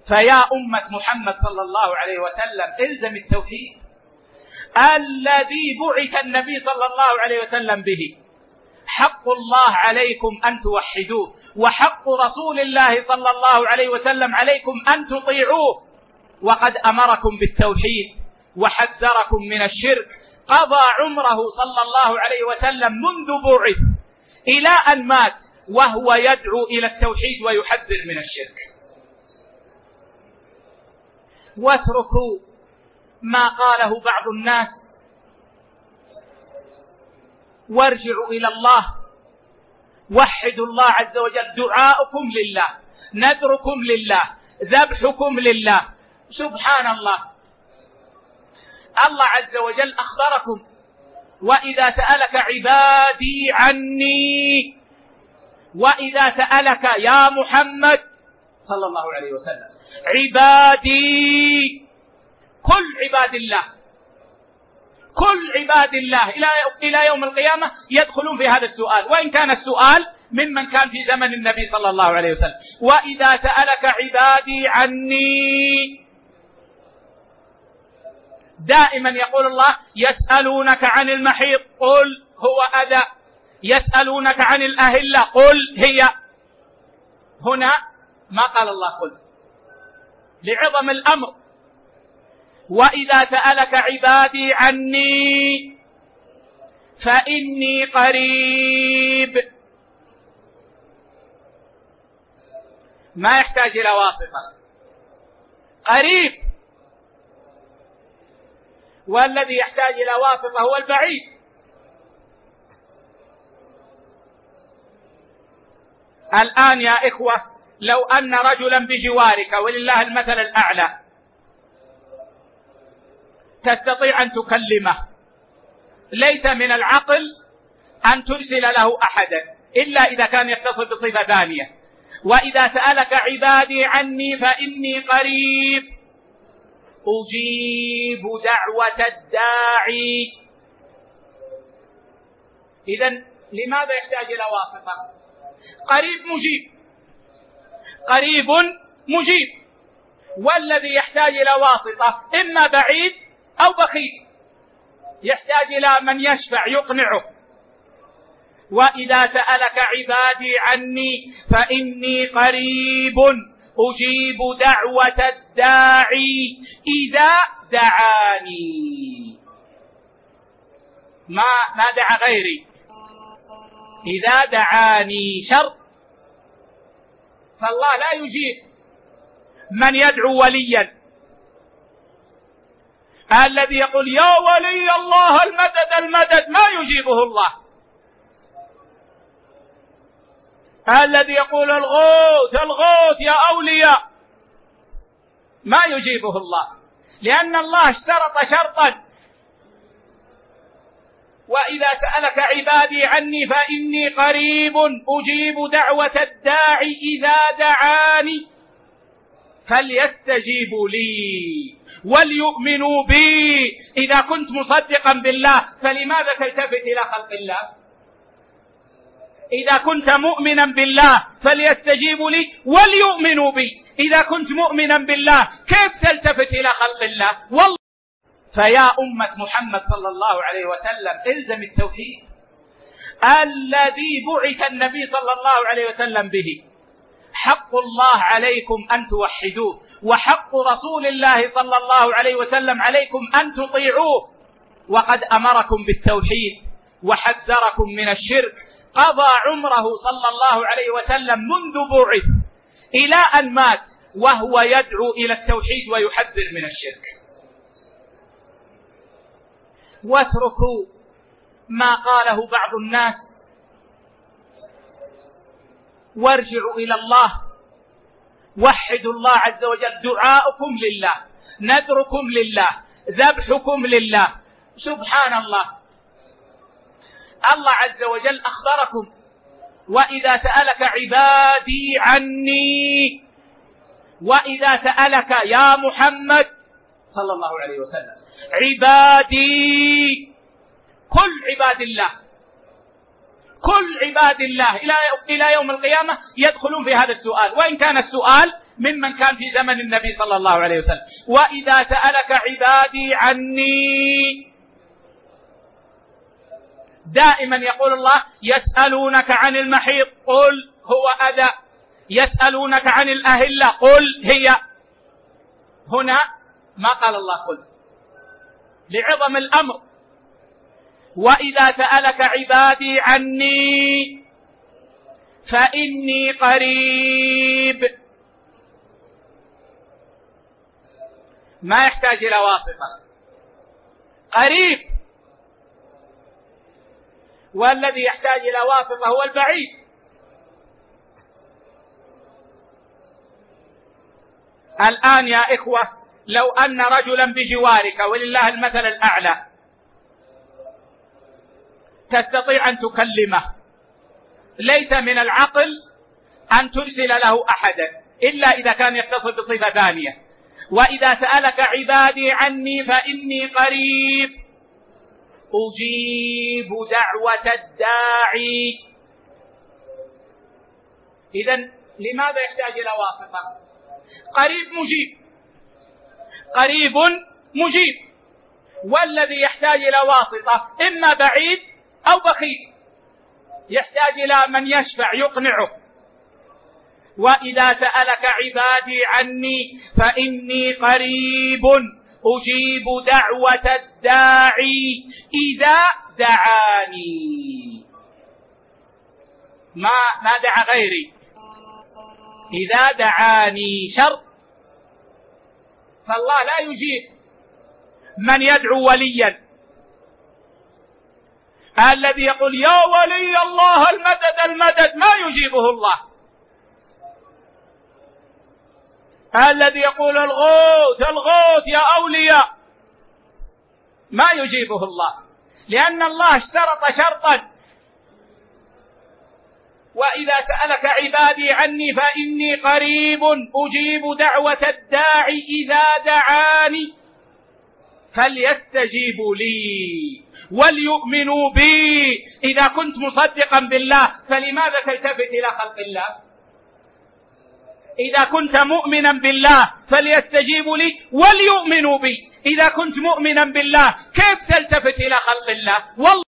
فيا أمة محمد صلى الله عليه وسلم إلزم التوحيد الذي بعث النبي صلى الله عليه وسلم به. حق الله عليكم أن توحدوه، وحق رسول الله صلى الله عليه وسلم عليكم أن تطيعوه، وقد أمركم بالتوحيد وحذركم من الشرك. قضى عمره صلى الله عليه وسلم منذ بعث إلى أن مات وهو يدعو إلى التوحيد ويحذر من الشرك. واتركوا ما قاله بعض الناس وارجعوا إلى الله. وحدوا الله عز وجل. دعاؤكم لله، نذركم لله، ذبحكم لله. سبحان الله، الله عز وجل أخبركم: وإذا سألك عبادي عني. وإذا سألك يا محمد صلى الله عليه وسلم عبادي، كل عباد الله، كل عباد الله إلى يوم القيامة يدخلون في هذا السؤال، وإن كان السؤال ممن كان في زمن النبي صلى الله عليه وسلم. وإذا سألك عبادي عني، دائما يقول الله: يسألونك عن المحيط قل هو أذى، يسألونك عن الأهلة قل هي. هنا ما قال الله قل لعظم الأمر. وإذا سألك عبادي عني فإني قريب، ما يحتاج إلى واسطة، قريب. والذي يحتاج إلى واسطة هو البعيد. الآن يا إخوة، لو أن رجلا بجوارك ولله المثل الأعلى تستطيع أن تكلمه، ليس من العقل أن ترسل له أحدا إلا إذا كان يتصل بصفة ثانية. وإذا سألك عبادي عني فإني قريب أجيب دعوة الداعي. إذن لماذا يحتاج إلى واسطة؟ قريب مجيب، قريب مجيب. والذي يحتاج إلى واسطة إما بعيد أو بخيل، يحتاج إلى من يشفع يقنعه. وإذا سألك عبادي عني فإني قريب أجيب دعوة الداعي إذا دعاني. ما دعا غيري، إذا دعاني شرط. فالله لا يجيب من يدعو وليا، الذي يقول يا ولي الله المدد المدد، ما يجيبه الله. الذي يقول الغوث الغوث يا أولياء، ما يجيبه الله، لأن الله اشترط شرطا: وإذا سألك عبادي عني فإني قريب أجيب دعوة الداعي إذا دعاني فليستجيبوا لي وليؤمنوا بي. إذا كنت مصدقا بالله فلماذا تلتفت إلى خلق الله؟ إذا كنت مؤمنا بالله فليستجيبوا لي وليؤمنوا بي. إذا كنت مؤمنا بالله كيف تلتفت إلى خلق الله؟ والله. فيا أمة محمد صلى الله عليه وسلم إلزم التوحيد الذي بعث النبي صلى الله عليه وسلم به. حق الله عليكم أن توحدوه، وحق رسول الله صلى الله عليه وسلم عليكم أن تطيعوه، وقد أمركم بالتوحيد وحذركم من الشرك. قضى عمره صلى الله عليه وسلم منذ بعث إلى أن مات وهو يدعو إلى التوحيد ويحذر من الشرك. واتركوا ما قاله بعض الناس وارجعوا إلى الله. وحدوا الله عز وجل. دعاؤكم لله، نذركم لله، ذبحكم لله. سبحان الله، الله عز وجل أخبركم: وإذا سألك عبادي عني. وإذا سألك يا محمد صلى الله عليه وسلم عبادي، كل عباد الله، كل عباد الله إلى يوم القيامة يدخلون في هذا السؤال، وإن كان السؤال ممن كان في زمن النبي صلى الله عليه وسلم. وإذا سألك عبادي عني، دائما يقول الله يسألونك عن المحيط قل هو أذى، يسألونك عن الأهلة قل هي. هنا ما قال الله قل لعظم الأمر. وإذا سألك عبادي عني فإني قريب، ما يحتاج إلى واسطة، قريب. والذي يحتاج إلى واسطة هو البعيد. الآن يا إخوة، لو أن رجلا بجوارك ولله المثل الأعلى تستطيع أن تكلمه، ليس من العقل أن ترسل له أحدا إلا إذا كان يتصل بصفة ثانية. وإذا سألك عبادي عني فإني قريب أجيب دعوة الداعي. إذن لماذا يحتاج إلى واسطة؟ قريب مجيب، قريب مجيب. والذي يحتاج إلى واسطة إما بعيد أو بخيل، يحتاج إلى من يشفع يقنعه. وإذا سألك عبادي عني فإني قريب أجيب دعوة الداعي إذا دعاني. ما دعا غيري، إذا دعاني شرط. فالله لا يجيب من يدعو وليا، الذي يقول يا ولي الله المدد المدد ما يجيبه الله. الذي يقول الغوث الغوث يا أولياء ما يجيبه الله، لأن الله اشترط شرطا. وإذا سألك عبادي عني فإني قريب أجيب دعوة الداعي إذا دعاني فليستجيبوا لي وليؤمنوا بي. إذا كنت مصدقا بالله فلماذا تلتفت إلى خلق الله؟ إذا كنت مؤمنا بالله فليستجيبوا لي وليؤمنوا بي. إذا كنت مؤمنا بالله كيف تلتفت إلى خلق الله؟ والله